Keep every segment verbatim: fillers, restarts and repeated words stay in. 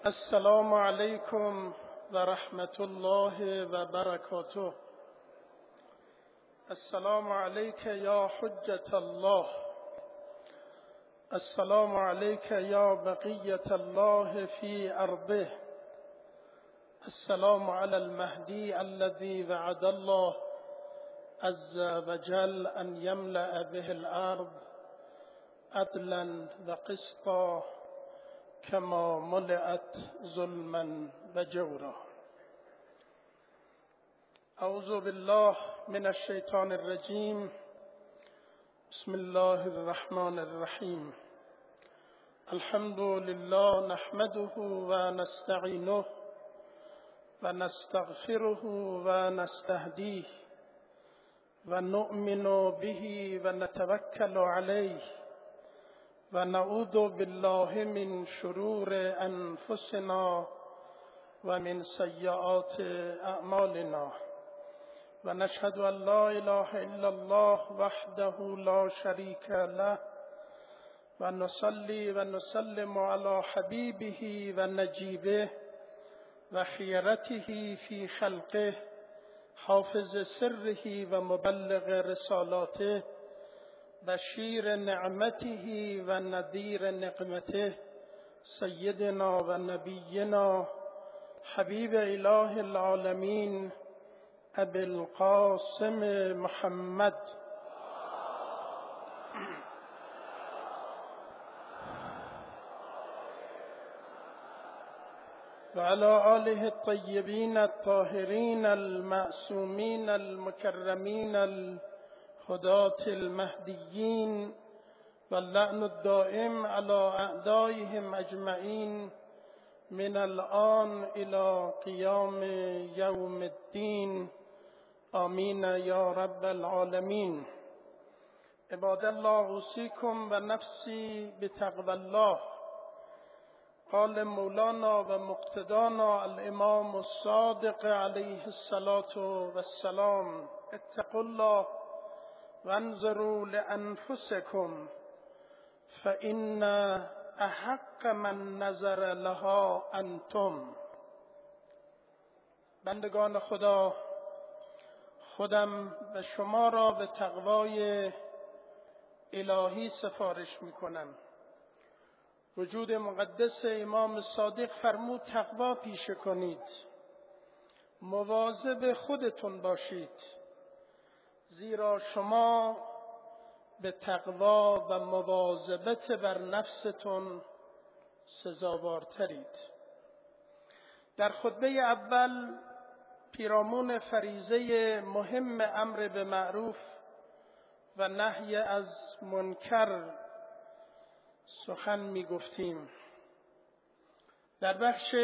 السلام علیکم و رحمت الله و برکاته. السلام علیک یا حجت الله، السلام علیک یا بقیت الله فی ارضه، السلام علی المهدی الذی وعد الله عز وجل ان یملأ به الارض عدلا و قسطا کما ملئت ظلما و جورا. اعوذ بالله من الشیطان الرجیم. بسم الله الرحمن الرحیم. الحمد لله نحمده و نستعینه و نستغفره و نستهدیه و نؤمن به و نتوکل علیه و نعوذ بالله من شرور انفسنا و من سیئات اعمالنا و نشهد ان لا اله الا الله وحده لا شریک له و نصلی و نسلم علی حبیبه و نجیبه و خیرته فی خلقه حافظ سره و مبلغ رسالاته بشیر نعمته و نذیر نقمته سیدنا و نبینا حبیب اله العالمین ابی القاسم محمد و علی آله الطیبین الطاهرین المعصومین المکرمین الهداة المهدیین و اللعن الدائم علی اعدائهم اجمعین من الآن الى قیام یوم الدین. آمین یا رب العالمین. عباد الله، اوصیکم و نفسی بتقوی الله. قال مولانا و مقتدانا الامام الصادق علیه الصلاة والسلام: اتقوا الله وانظروا لانفسکم فإن احق من نظر لها انتم. بندگان خدا، خودم و شما را به تقوای الهی سفارش می کنم. وجود مقدس امام صادق فرمود تقوا پیشه کنید، مواظب خودتون باشید، زیرا شما به تقوا و مواظبت بر نفستون سزاوارترید. در خطبه اول پیرامون فریضه مهم امر به معروف و نهی از منکر سخن می گفتیم. در بخش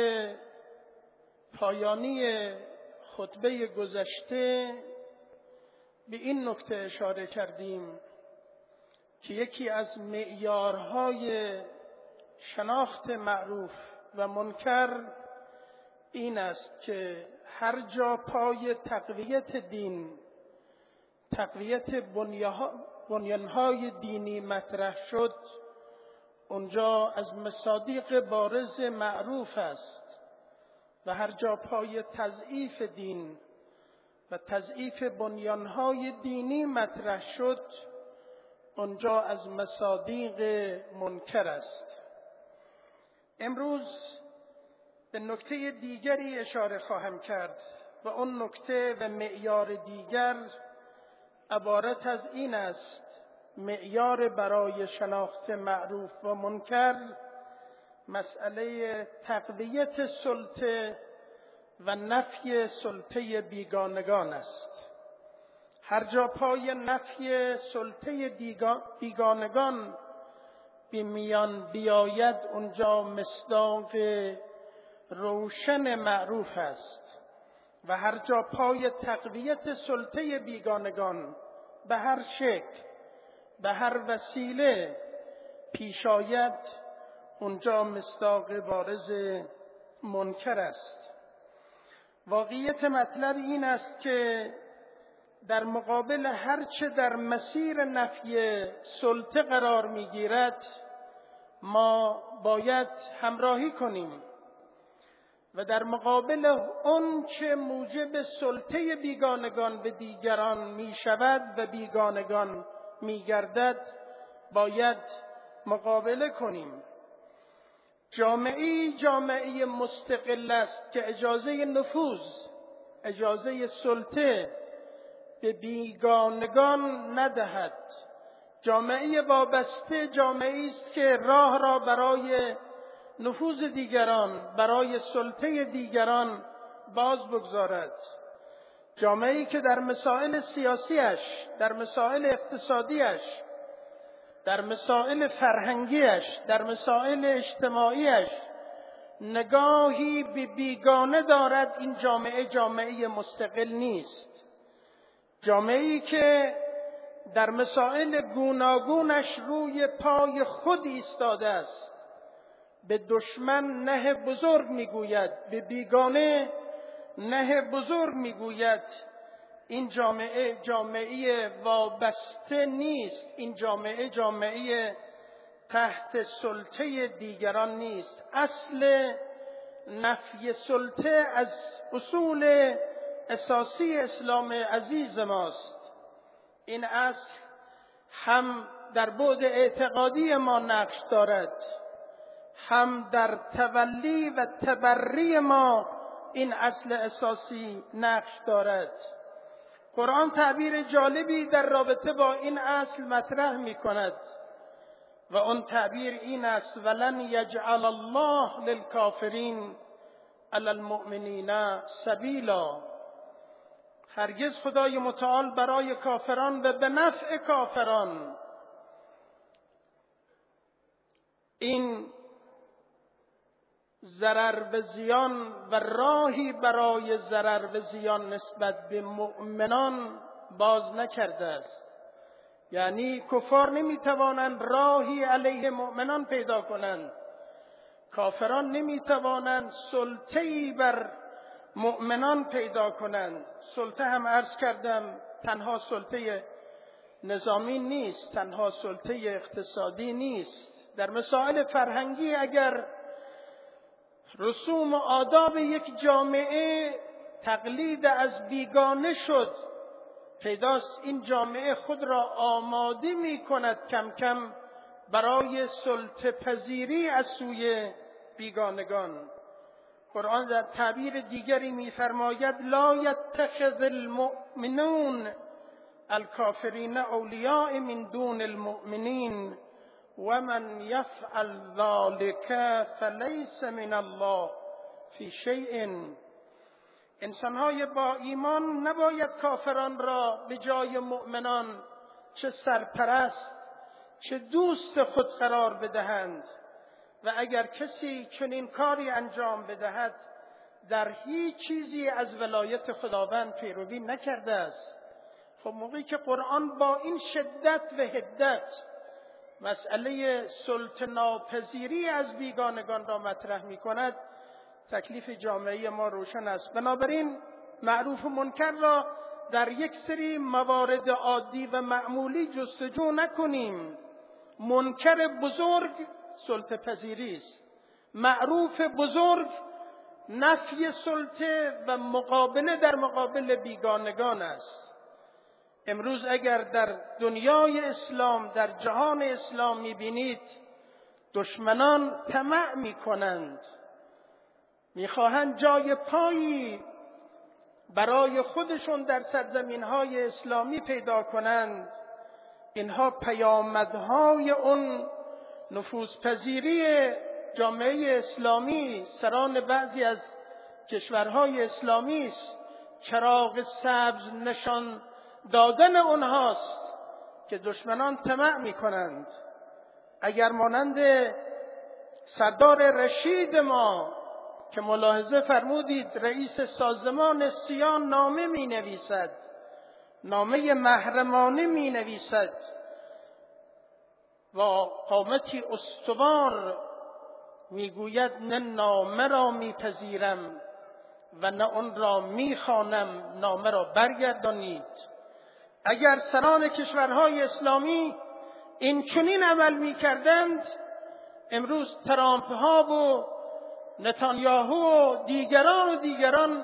پایانی خطبه گذشته به این نکته اشاره کردیم که یکی از معیارهای شناخت معروف و منکر این است که هر جا پای تقویت دین، تقویت بنیانهای دینی مطرح شد، اونجا از مصادیق بارز معروف است و هر جا پای تضعیف دین و تضعیف بنیانهای دینی مطرح شد، اونجا از مصادیق منکر است. امروز به نکته دیگری اشاره خواهم کرد و اون نکته و معیار دیگر عبارت از این است: معیار برای شناخت معروف و منکر مسئله تقویت سلطه و نفی سلطه بیگانگان است. هر جا پای نفی سلطه بیگانگان به میان بیاید، اونجا مصداق روشن معروف است و هر جا پای تقویت سلطه بیگانگان به هر شکل، به هر وسیله پیش آید، اونجا مصداق بارز منکر است. واقعیت مطلب این است که در مقابل هر چه در مسیر نفی سلطه قرار میگیرد، ما باید همراهی کنیم و در مقابل اون که موجب سلطه بیگانگان به دیگران می شود و بیگانگان می گردد باید مقابله کنیم. جامعه جامعه مستقل است که اجازه نفوذ، اجازه سلطه به بیگانگان ندهد. جامعه وابسته جامعه است که راه را برای نفوذ دیگران، برای سلطه دیگران باز بگذارد. جامعه‌ای که در مسائل سیاسیش، در مسائل اقتصادیش، در مسائل فرهنگیش، در مسائل اجتماعیش نگاهی به بیگانه دارد، این جامعه جامعه مستقل نیست. جامعه‌ای که در مسائل گوناگونش روی پای خود ایستاده است، به دشمن نه بزرگ میگوید، به بیگانه نه بزرگ میگوید، این جامعه جامعه وابسته نیست. این جامعه جامعه تحت سلطه دیگران نیست. اصل نفی سلطه از اصول اساسی اسلام عزیز ماست. این اصل هم در بعد اعتقادی ما نقش دارد، هم در تولی و تبری ما این اصل اساسی نقش دارد. قرآن تعبیر جالبی در رابطه با این اصل مطرح می کند و اون تعبیر این است: ولن یجعل الله للکافرین علی المؤمنین سبیلا. هرگز خدای متعال برای کافران و به نفع کافران این ضرر و زیان و راهی برای ضرر و زیان نسبت به مؤمنان باز نکرده است. یعنی کفار نمیتوانند راهی علیه مؤمنان پیدا کنند، کافران نمیتوانند سلطه‌ای بر مؤمنان پیدا کنند. سلطه هم عرض کردم تنها سلطه نظامی نیست، تنها سلطه اقتصادی نیست. در مسائل فرهنگی اگر رسوم و آداب یک جامعه تقلید از بیگانه شد، پیداست این جامعه خود را آماده می کند کم کم برای سلطه پذیری از سوی بیگانگان. قرآن در تعبیر دیگری می فرماید: لا یتخذ المؤمنون الکافرین اولیاء من دون المؤمنین ومن یفعل ذلك فلیس من الله فی شیء. انسانهای با ایمان نباید کافران را به جای مؤمنان چه سرپرست چه دوست خود قرار بدهند و اگر کسی چنین کاری انجام بدهد در هیچ چیزی از ولایت خداوند پیروی نکرده است. خب موقعی که قرآن با این شدت و حدت مسئله سلطه ناپذیری از بیگانگان را مطرح می کند، تکلیف جامعه ما روشن است. بنابراین معروف و منکر را در یک سری موارد عادی و معمولی جستجو نکنیم. منکر بزرگ سلطه پذیری است، معروف بزرگ نفی سلطه و مقابله در مقابل بیگانگان است. امروز اگر در دنیای اسلام، در جهان اسلام می‌بینید دشمنان طمع می‌کنند، می‌خواهند جای پایی برای خودشون در سرزمین‌های اسلامی پیدا کنند. اینها پیامدهای اون نفوذپذیری جامعه اسلامی سران بعضی از کشورهای اسلامی است. چراغ سبز نشان دادن اونهاست که دشمنان طمع می‌کنند. اگر مانند سردار رشید ما که ملاحظه فرمودید رئیس سازمان سیان نامه می نویسد، نامه محرمانه می نویسد و قامتی استوار می گوید نه نامه را می پذیرم و نه اون را می خوانم، نامه را برگردانید. اگر سران کشورهای اسلامی این چنین عمل می کردند، امروز ترامپ ها و نتانیاهو و دیگران و دیگران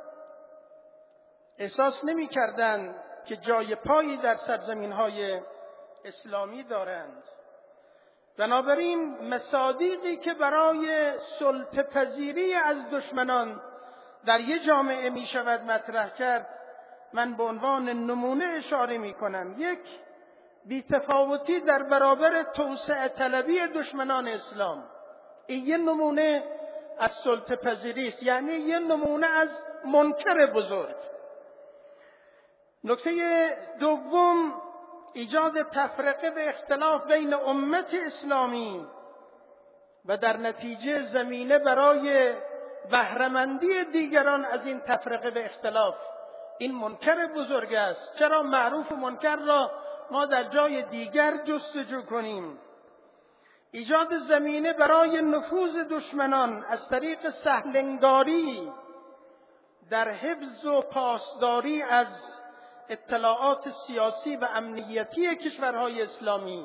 احساس نمی کردند که جای پایی در سرزمین‌های اسلامی دارند. بنابراین مصادیقی که برای سلطه‌پذیری از دشمنان در یک جامعه می شود مطرح کرد، من به عنوان نمونه اشاره می کنم. یک، بی‌تفاوتی در برابر توسعه طلبی دشمنان اسلام. این یه نمونه از سلطه‌پذیری است، یعنی یه نمونه از منکر بزرگ. نکته دوم، ایجاد تفرقه و اختلاف بین امت اسلامی و در نتیجه زمینه برای بهره‌مندی دیگران از این تفرقه و اختلاف. این منکر بزرگ است. چرا معروف و منکر را ما در جای دیگر جستجو کنیم؟ ایجاد زمینه برای نفوذ دشمنان از طریق سهلنگاری در حفظ و پاسداری از اطلاعات سیاسی و امنیتی کشورهای اسلامی.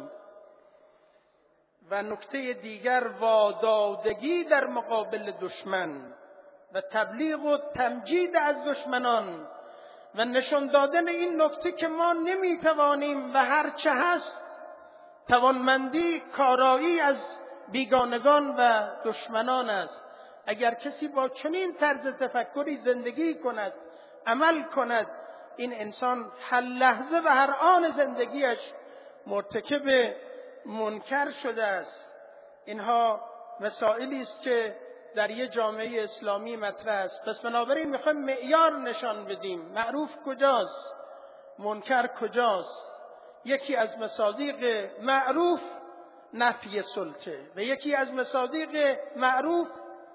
و نکته دیگر، وادادگی در مقابل دشمن و تبلیغ و تمجید از دشمنان و نشان دادن این نکته که ما نمیتوانیم و هر چه هست توانمندی کارایی از بیگانگان و دشمنان است. اگر کسی با چنین طرز تفکری زندگی کند، عمل کند، این انسان هر لحظه و هر آن زندگیش مرتکب منکر شده است. اینها مسائلی است که در یک جامعه اسلامی مطرح است. پس بنابراین میخوایم معیار نشان بدیم. معروف کجاست؟ منکر کجاست؟ یکی از مصادیق معروف نفی سلطه و یکی از مصادیق معروف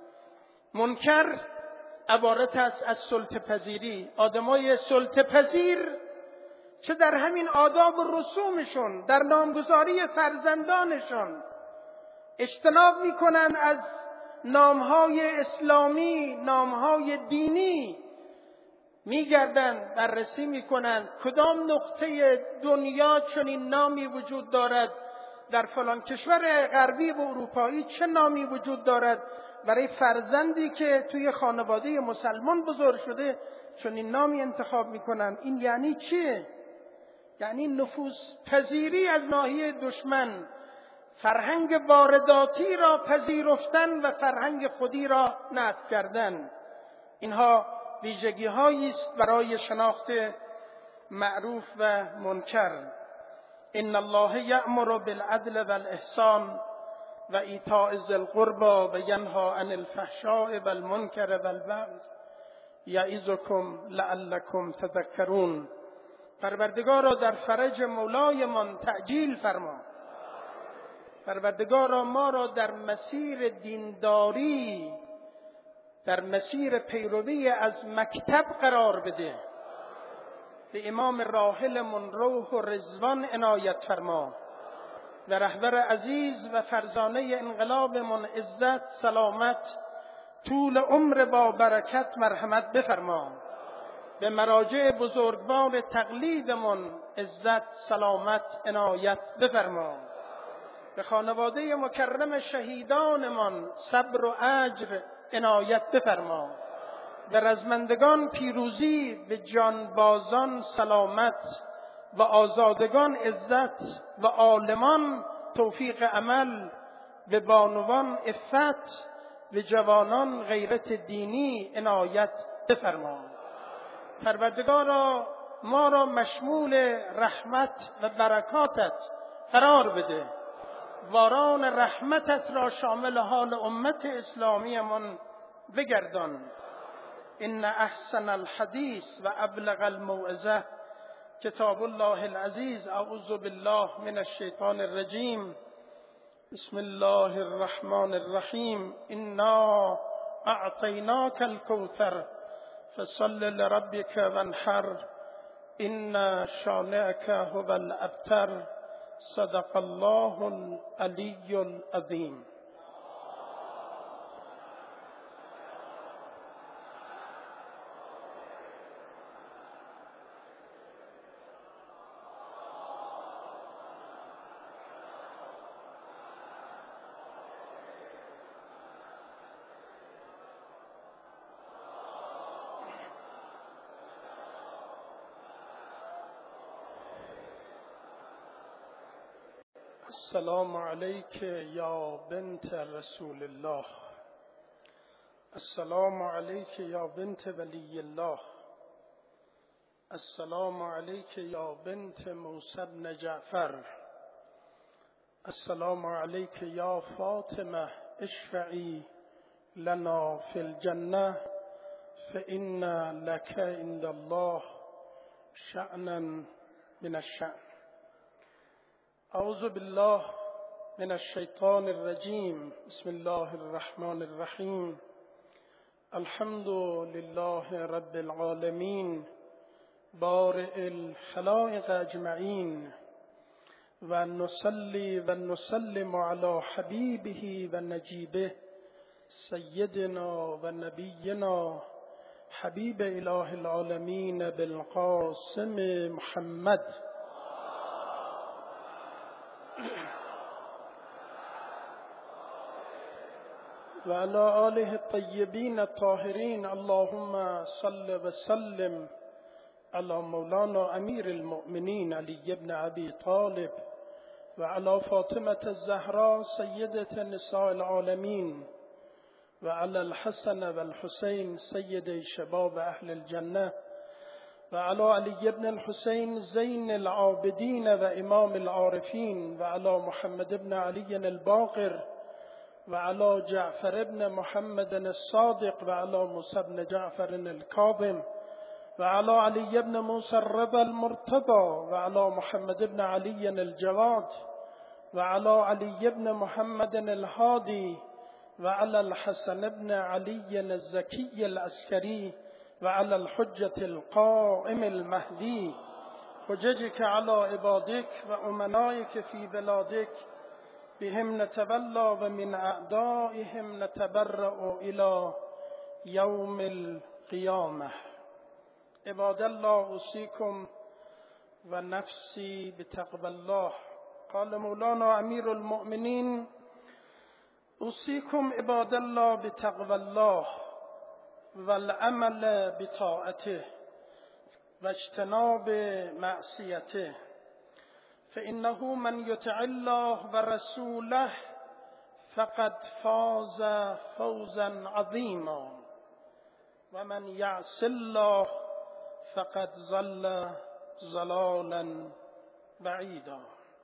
منکر عبارت است از سلطه پذیری. آدمای سلطه پذیر چه در همین آداب و رسومشون، در نامگذاری فرزندانشون اجتناب میکنن از نامهای اسلامی، نامهای دینی، میگردن بررسی میکنن کدام نقطه دنیا چنین نامی وجود دارد، در فلان کشور غربی و اروپایی چه نامی وجود دارد. برای فرزندی که توی خانواده مسلمان بزرگ شده چنین نامی انتخاب میکنن. این یعنی چیه؟ یعنی نفوذ پذیری از ناحیه دشمن، فرهنگ وارداتی را پذیرفتن و فرهنگ خودی را نفی کردن. اینها ویژگی هایی است برای شناخت معروف و منکر. ان الله یأمر بالعدل والاحسان و ایتاء ذی القربى و ینهی عن الفحشاء والمنکر والبغی یعظکم لعلکم تذکرون. پروردگارا در فرج مولایمان تعجیل فرما. پروردگارا ما را در مسیر دینداری، در مسیر پیروی از مکتب قرار بده. به امام راحلمون روح و رضوان عنایت فرما و رهبر عزیز و فرزانه انقلابمون عزت، سلامت، طول عمر با برکت مرحمت بفرما. به مراجع بزرگوار تقلیدمون عزت، سلامت، عنایت بفرما. به خانواده مکرم شهیدانمان صبر و اجر عنایت بفرما. به رزمندگان پیروزی، به جانبازان سلامت و آزادگان عزت و عالمان توفیق عمل، به بانوان عفت، به جوانان غیرت دینی عنایت بفرما. پروردگارا ما را مشمول رحمت و برکاتت قرار بده. باران رحمتت را شامل حال امت اسلامی من بگردان. ان احسن الحدیث و ابلغ الموعظه کتاب الله العزیز. اعوذ بالله من الشیطان الرجیم. بسم الله الرحمن الرحیم. انا اعطیناک الکوثر فصل لربک وانحر ان شانئک هو الابتر. صدق الله العلی العظیم. السلام عليك يا بنت رسول الله. السلام عليك يا بنت ولي الله. السلام عليك يا بنت موسى بن جعفر. السلام عليك يا فاطمة اشفعي لنا في الجنة فإن لك عند الله شأنا من الشأن. أعوذ بالله من الشيطان الرجيم. بسم الله الرحمن الرحيم. الحمد لله رب العالمين بارئ الخلائق أجمعين، ونصلي ونسلم على حبيبه ونجيبه سيدنا ونبينا حبيب إله العالمين بالقاسم محمد وعلى آله الطيبين الطاهرين. اللهم صل وسلم على مولانا أمير المؤمنين علي بن أبي طالب وعلى فاطمة الزهراء سيدة نساء العالمين وعلى الحسن والحسين سيدي شباب أهل الجنة وعلى علي بن الحسين زين العابدين وإمام العارفين وعلى محمد بن علي الباقر وعلى جعفر بن محمد الصادق وعلى موسى بن جعفر الكاظم وعلى علي بن موسى الرضا المرتضى وعلى محمد بن علي الجواد وعلى علي بن محمد الهادي وعلى الحسن بن علي الزكي العسكري وعلى الحجة القائم المهدي حججك على عبادك وأمنائك في بلادك بهم نتولى ومن أعدائهم نتبرأ إلى يوم القيامة. عباد الله، أوصيكم ونفسي بتقوى الله. قال مولانا أمير المؤمنين: أوصيكم عباد الله بتقوى الله والعمل بطاعته واجتناب معصيته، فإنه من يطع الله ورسوله فقد فاز فوزا عظيما، ومن يعص الله فقد ضل ضلالا بعیدا.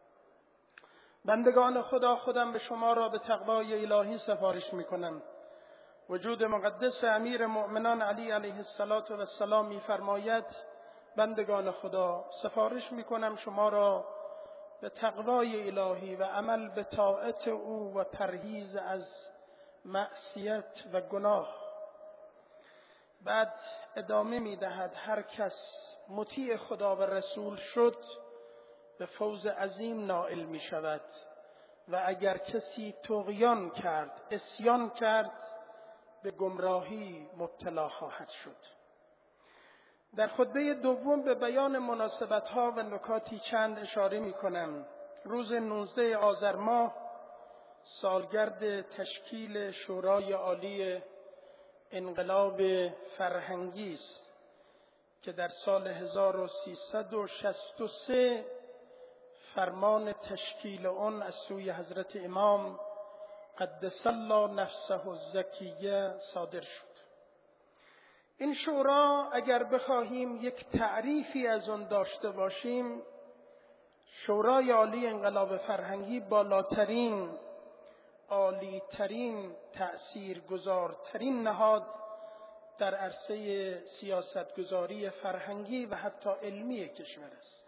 بندگان خدا، خودم به شما را به تقوای الهی سفارش می کنم. وجود مقدس امیر مؤمنان علی علیه السلام می فرماید: بندگان خدا، سفارش می کنم شما را به تقوای الهی و عمل به طاعت او و پرهیز از معصیت و گناه. بعد ادامه می دهد: هر کس مطیع خدا و رسول شد به فوز عظیم نائل می شود، و اگر کسی طغیان کرد، عصیان کرد، به گمراهی مبتلا خواهد شد. در خطبه دوم به بیان مناسبت‌ها و نکاتی چند اشاره می‌کنم. روز نوزده آذر ماه سالگرد تشکیل شورای عالی انقلاب فرهنگی است که در سال هزار و سیصد و شصت و سه فرمان تشکیل آن از سوی حضرت امام قدس الله نفسه الزکیه صادر شد. این شورا اگر بخواهیم یک تعریفی از آن داشته باشیم، شورای عالی انقلاب فرهنگی بالاترین، عالیترین، تأثیرگذارترین نهاد در عرصه سیاستگذاری فرهنگی و حتی علمی کشور است،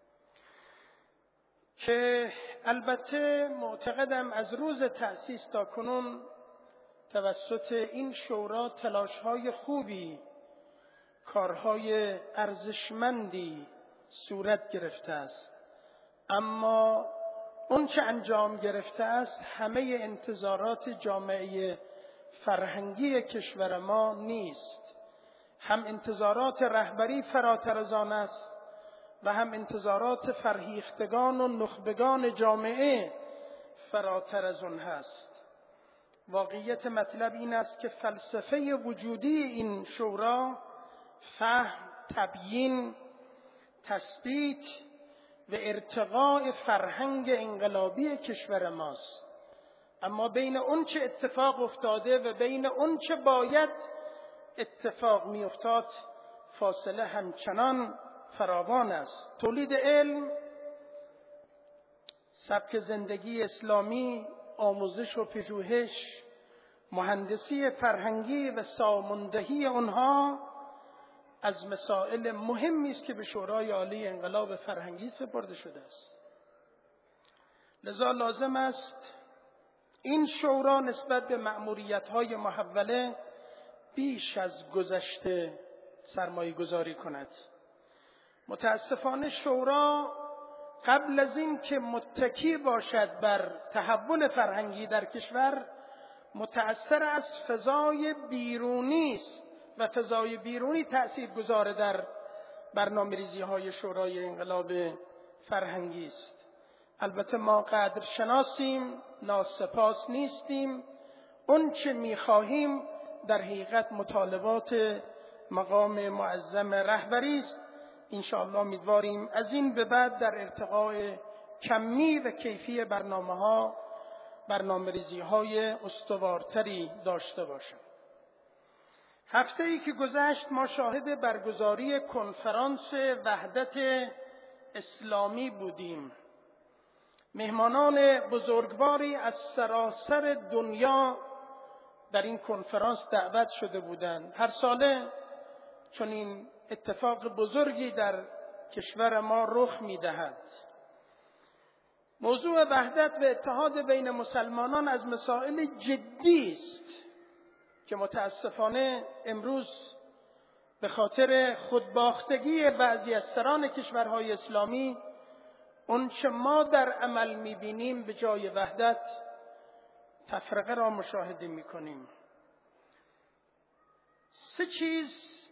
که البته معتقدم از روز تأسیس تا کنون توسط این شورا تلاش‌های خوبی، کارهای ارزشمندی صورت گرفته است، اما اون چه انجام گرفته است همه انتظارات جامعه فرهنگی کشور ما نیست. هم انتظارات رهبری فراتر از آن است و هم انتظارات فرهیختگان و نخبگان جامعه فراتر از آن هست. واقعیت مطلب این است که فلسفه وجودی این شورا فهم، تبیین، تثبیت و ارتقاء فرهنگ انقلابی کشور ماست. اما بین اون چه اتفاق افتاده و بین اون چه باید اتفاق می افتاد فاصله همچنان فراوان است. تولید علم، سبک زندگی اسلامی، آموزش و پژوهش، مهندسی فرهنگی و ساماندهی آنها از مسائل مهمی است که به شورای عالی انقلاب فرهنگی سپرده شده است. لذا لازم است این شورا نسبت به مأموریت‌های محوله بیش از گذشته سرمایه گذاری کند. متاسفانه شورا قبل از این که متکی باشد بر تحول فرهنگی در کشور، متأثر از فضای بیرونی است و فضای بیرونی تأثیر گذار در برنامه‌ریزی های شورای انقلاب فرهنگی است. البته ما قدر شناسیم، ناسپاس نیستیم. اون چه می‌خواهیم در حقیقت مطالبات مقام معظم رهبری است. انشاءالله امیدواریم از این به بعد در ارتقاء کمی و کیفی برنامه‌ها برنامه‌ریزی‌های استوارتری داشته باشیم. هفته‌ای که گذشت ما شاهد برگزاری کنفرانس وحدت اسلامی بودیم. مهمانان بزرگواری از سراسر دنیا در این کنفرانس دعوت شده بودند. هر ساله چون این اتفاق بزرگی در کشور ما رخ می‌دهد. موضوع وحدت و اتحاد بین مسلمانان از مسائل جدی است که متاسفانه امروز به خاطر خودباختگی بعضی از سران کشورهای اسلامی اون چه ما در عمل می‌بینیم به جای وحدت تفرقه را مشاهده می‌کنیم. سه چیز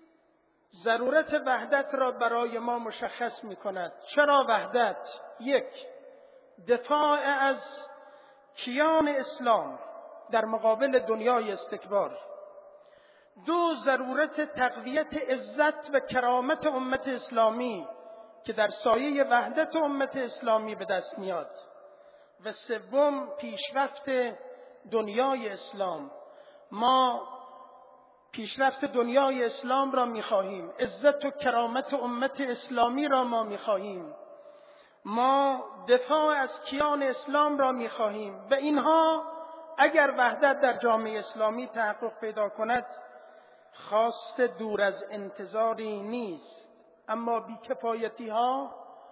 ضرورت وحدت را برای ما مشخص می‌کند. چرا وحدت؟ یک، دفاع از کیان اسلام در مقابل دنیای استکبار. دو، ضرورت تقویت عزت و کرامت امت اسلامی که در سایه وحدت امت اسلامی به دست میاد. و سوم، پیشرفت دنیای اسلام. ما پیشرفت دنیای اسلام را می‌خواهیم، عزت و کرامت امت اسلامی را ما می‌خواهیم، ما دفاع از کیان اسلام را می‌خواهیم و اینها اگر وحدت در جامعه اسلامی تحقق پیدا کند خواست دور از انتظاری نیست. اما بی‌کفایتی‌ها،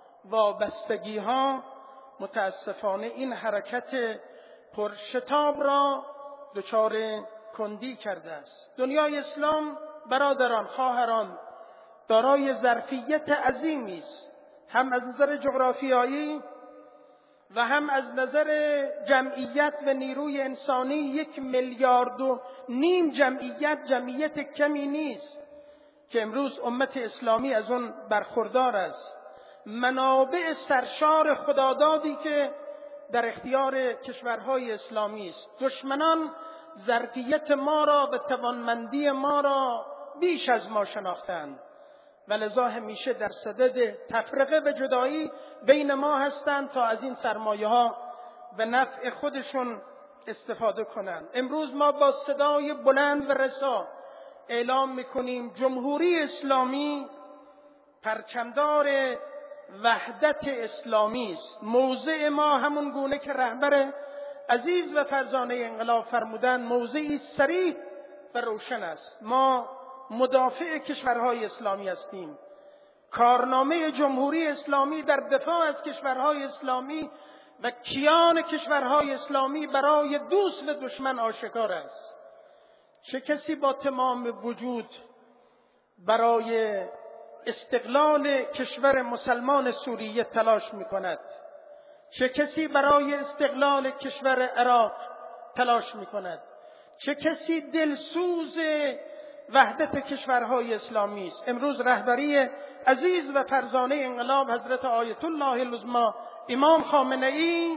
وابستگی‌ها متاسفانه این حرکت پرشتاب را دچار کندی کرده است. دنیای اسلام برادران، خواهران، دارای ظرفیت عظیمی است، هم از نظر جغرافیایی و هم از نظر جمعیت و نیروی انسانی. یک میلیارد و نیم جمعیت جمعیت کمی نیست که امروز امت اسلامی از اون برخوردار است. منابع سرشار خدادادی که در اختیار کشورهای اسلامی است. دشمنان ظرفیت ما را و توانمندی ما را بیش از ما شناختند و لذا همیشه در صدد تفرقه و جدایی بین ما هستند تا از این سرمایه ها و نفع خودشون استفاده کنند. امروز ما با صدای بلند و رسا اعلام میکنیم جمهوری اسلامی پرچمدار وحدت اسلامی است. موضع ما همون گونه که رهبر عزیز و فرزانه انقلاب فرمودند موضعی صریح و روشن است. ما مدافع کشورهای اسلامی هستیم. کارنامه جمهوری اسلامی در دفاع از کشورهای اسلامی و کیان کشورهای اسلامی برای دوست و دشمن آشکار است. چه کسی با تمام وجود برای استقلال کشور مسلمان سوریه تلاش می کند؟ چه کسی برای استقلال کشور عراق تلاش می کند؟ چه کسی دلسوز وحدت کشورهای اسلامی است؟ امروز رهبری عزیز و فرزانه انقلاب حضرت آیت الله العظما امام خامنه ای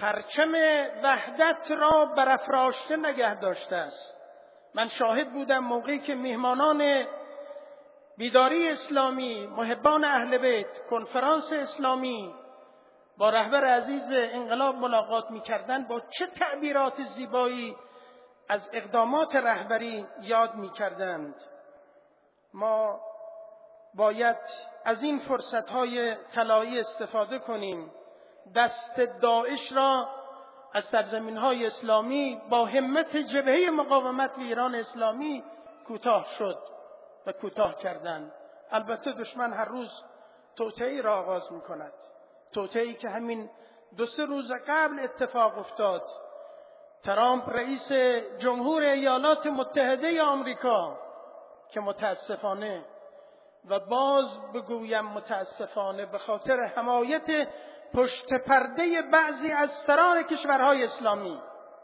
پرچم وحدت را برافراشته نگه داشته است. من شاهد بودم موقعی که میهمانان بیداری اسلامی، محبان اهل بیت، کنفرانس اسلامی با رهبر عزیز انقلاب ملاقات می‌کردند، با چه تعبیرات زیبایی از اقدامات رهبری یاد می‌کردند. ما باید از این فرصت‌های طلایی استفاده کنیم. دست داعش را از سرزمین‌های اسلامی با همت جبهه مقاومت ایران اسلامی کوتاه شد و کوتاه کردند. البته دشمن هر روز توطئه‌ای را آغاز می‌کند، توطئه‌ای که همین دو سه روز قبل اتفاق افتاد. ترامپ رئیس جمهور ایالات متحده آمریکا که متاسفانه و باز بگویم متاسفانه به خاطر حمایت پشت پرده بعضی از سران کشورهای اسلامی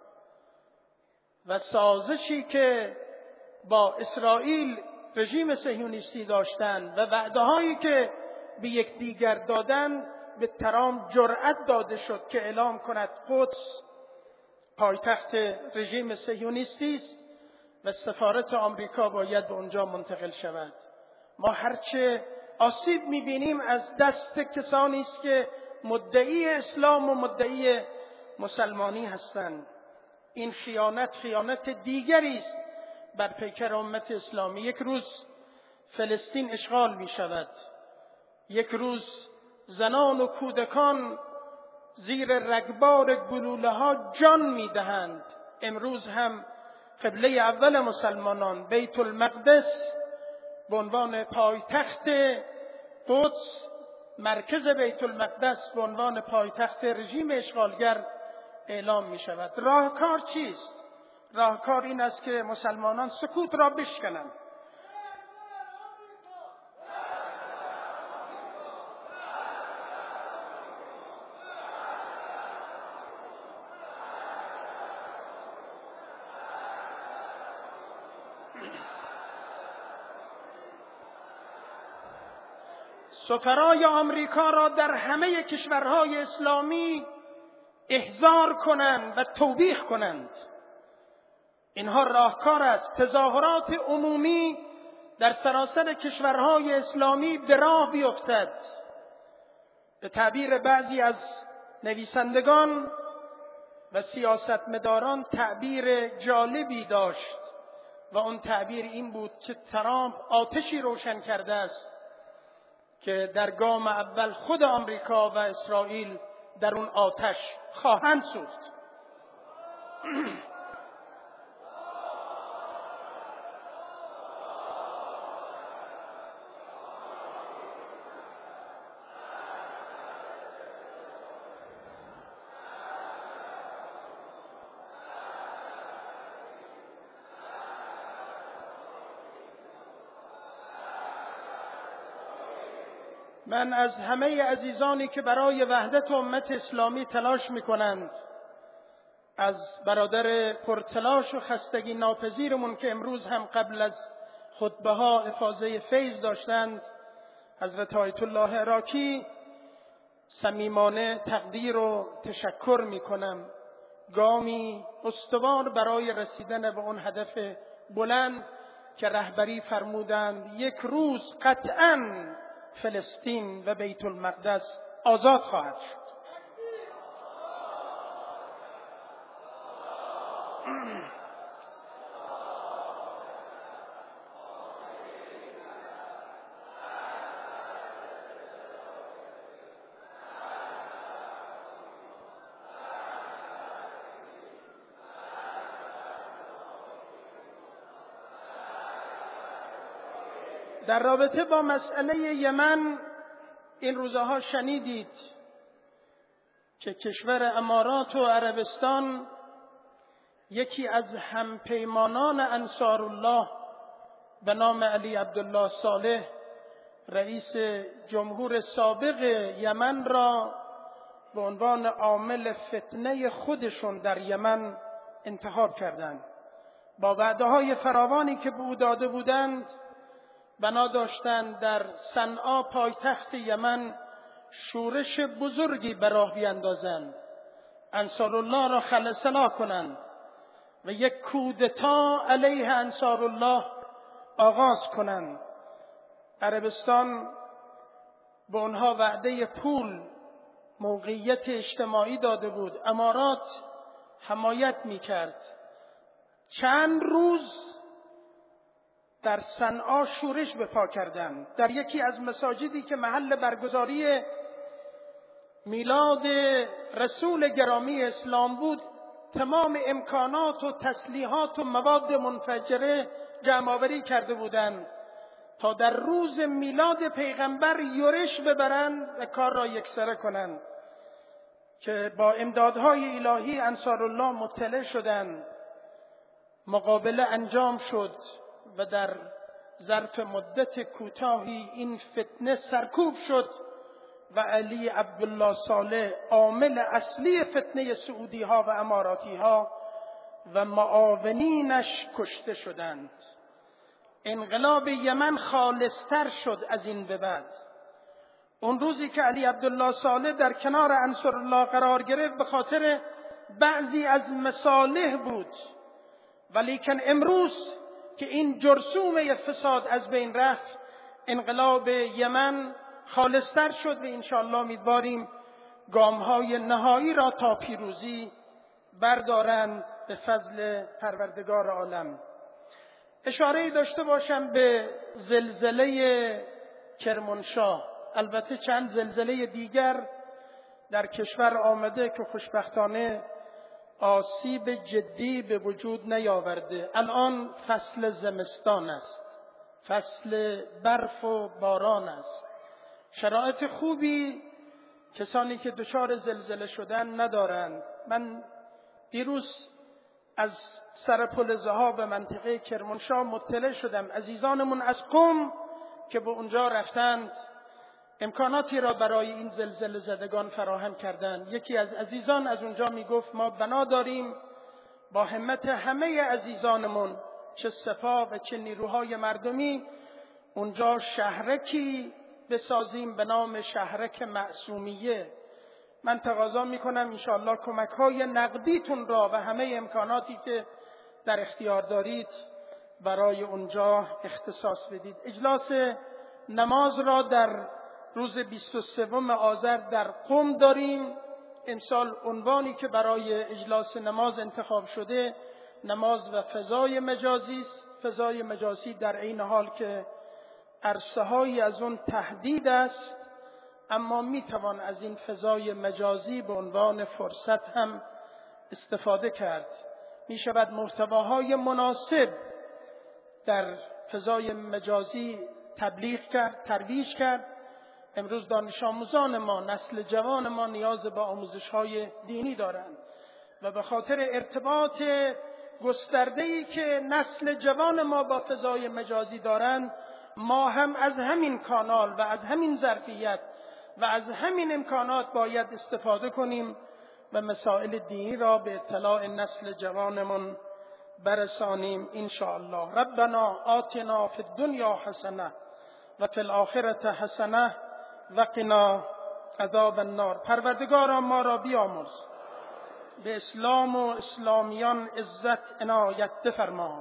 و سازشی که با اسرائیل رژیم صهیونیستی داشتند و وعده‌هایی که به یکدیگر دادند، به ترامپ جرأت داده شد که اعلام کند قدس پایتخت رژیم صهیونیستی است و سفارت آمریکا باید به اونجا منتقل شود. ما هرچه آسیب می‌بینیم از دست کسانی است که مدعی اسلام و مدعی مسلمانی هستند. این خیانت خیانت دیگری است بر پیکر امت اسلامی. یک روز فلسطین اشغال می شود، یک روز زنان و کودکان زیر رگبار گلوله ها جان می دهند. امروز هم قبله اول مسلمانان بیت المقدس به عنوان پایتخت قدس، مرکز بیت المقدس به عنوان پایتخت رژیم اشغالگر اعلام می شود. راهکار چیست؟ راهکار این است که مسلمانان سکوت را بشکنند. سفرای آمریکا را در همه کشورهای اسلامی احضار کنند و توبیخ کنند. اینها راهکار است. تظاهرات عمومی در سراسر کشورهای اسلامی به راه بیفتد. به تعبیر بعضی از نویسندگان و سیاستمداران تعبیر جالبی داشت و اون تعبیر این بود که ترامپ آتشی روشن کرده است که در گام اول خود آمریکا و اسرائیل در اون آتش خواهند سوخت. من از همه عزیزانی که برای وحدت امت اسلامی تلاش می‌کنند، از برادر پرتلاش و خستگی ناپذیرمون که امروز هم قبل از خطبه ها افاضه فیض داشتند، حضرت آیت الله عراقی، صمیمانه تقدیر و تشکر می‌کنم. گامی استوار برای رسیدن به اون هدف بلند که رهبری فرمودند یک روز قطعاً فلسطین و بیت المقدس آزاد خواهد شد. در رابطه با مسئله یمن این روزها شنیدید که کشور امارات و عربستان یکی از همپیمانان انصارالله به نام علی عبدالله صالح، رئیس جمهور سابق یمن را به عنوان عامل فتنه خودشون در یمن انتخاب کردند. با وعده‌های فراوانی که به او داده بودند بنا داشتند در صنعا پایتخت یمن شورش بزرگی به راه بیندازند انصار الله را خلسلا کنند و یک کودتا علیه انصار الله آغاز کنند. عربستان به اونها وعده پول، موقعیت اجتماعی داده بود. امارات حمایت میکرد. چند روز در صنعا شورش به پا کردند. در یکی از مساجدی که محل برگزاری میلاد رسول گرامی اسلام بود، تمام امکانات و تسلیحات و مواد منفجره جمع‌آوری کرده بودند تا در روز میلاد پیغمبر یورش ببرند و کار را یکسره کنند، که با امدادهای الهی انصار الله مطلع شدند. مقابله انجام شد و در ظرف مدت کوتاهی این فتنه سرکوب شد و علی عبدالله صالح، عامل اصلی فتنه سعودی ها و اماراتی ها و معاونینش کشته شدند. انقلاب یمن خالصتر شد از این به بعد. اون روزی که علی عبدالله صالح در کنار انصار الله قرار گرفت به خاطر بعضی از مصالح بود، ولیکن امروز که این جرثومه فساد از بین رفت، انقلاب یمن خالصتر شد و انشاءالله امیدواریم گامهای نهایی را تا پیروزی بردارند به فضل پروردگار عالم. اشاره‌ای داشته باشم به زلزله کرمانشاه. البته چند زلزله دیگر در کشور آمده که خوشبختانه آسیب جدی به وجود نیاورده. الان فصل زمستان است، فصل برف و باران است. شرایط خوبی کسانی که دچار زلزله شدن ندارند. من دیروز از سر پل ذهاب به منطقه کرمانشاه مطلع شدم. عزیزانمون از قم که به اونجا رفتند امکاناتی را برای این زلزله زدگان فراهم کردند. یکی از عزیزان از اونجا میگفت ما بنا داریم با همت همه عزیزانمون، چه سپاه و چه نیروهای مردمی، اونجا شهرکی بسازیم به نام شهرک معصومیه. من تقاضا میکنم انشاءالله کمک‌های نقدیتون را و همه امکاناتی که در اختیار دارید برای اونجا اختصاص بدید. اجلاس نماز را در روز بیست و سوم آذر در قم داریم. امسال عنوانی که برای اجلاس نماز انتخاب شده نماز و فضای مجازی است. فضای مجازی در عین حال که عرصه‌هایی از اون تهدید است، اما میتوان از این فضای مجازی به عنوان فرصت هم استفاده کرد. میشود محتواهای مناسب در فضای مجازی تبلیغ کرد، ترویج کرد. امروز دانش آموزان ما، نسل جوان ما نیاز به آموزش‌های دینی دارند و به خاطر ارتباط گسترده‌ای که نسل جوان ما با فضای مجازی دارند، ما هم از همین کانال و از همین ظرفیت و از همین امکانات باید استفاده کنیم و مسائل دینی را به اطلاع نسل جوانمون برسانیم ان شاء الله. ربنا آتنا فی الدنیا حسنه و فی الآخرة حسنه و قنا عذاب النار. پروردگارا ما را بیامرز، به اسلام و اسلامیان عزت عنایت بفرما،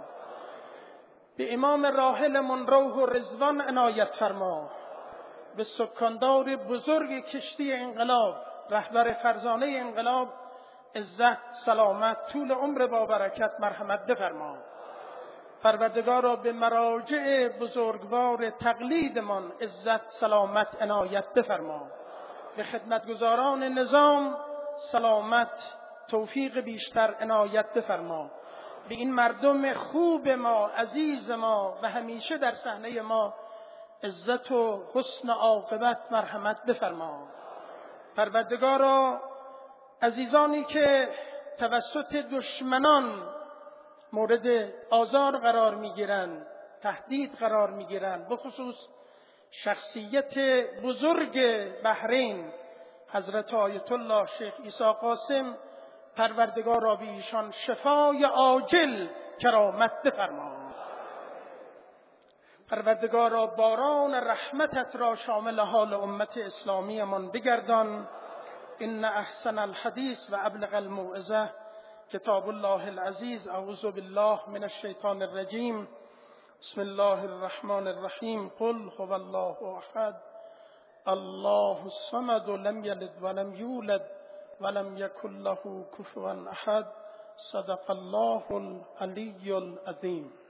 به امام راحلمون روح و رضوان عنایت فرما، به سکاندار بزرگ کشتی انقلاب، رهبر فرزانه انقلاب عزت، سلامت، طول عمر با برکت مرحمت بفرما. پروردگارا به مراجع بزرگوار تقلیدمان عزت، سلامت، عنایت بفرما. به خدمتگزاران نظام سلامت، توفیق بیشتر عنایت بفرما. به این مردم خوب ما، عزیز ما و همیشه در صحنه ما عزت و حسن عاقبت مرحمت بفرما. پروردگارا عزیزانی که توسط دشمنان مورد آزار قرار میگیرند، تهدید قرار میگیرند، به خصوص شخصیت بزرگ بحرین حضرت آیت الله شیخ عیسی قاسم، پروردگارا به ایشان شفای عاجل کرامت بفرما. پروردگارا باران رحمتت را شامل حال امت اسلامی من بگردان إن أحسن الحديث وأبلغ الموعظة كتاب الله العزيز. أعوذ بالله من الشيطان الرجيم. بسم الله الرحمن الرحيم. قل هو الله أحد الله الصمد لم يلد ولم يولد ولم يكن له كفوا أحد. صدق الله العلي العظيم.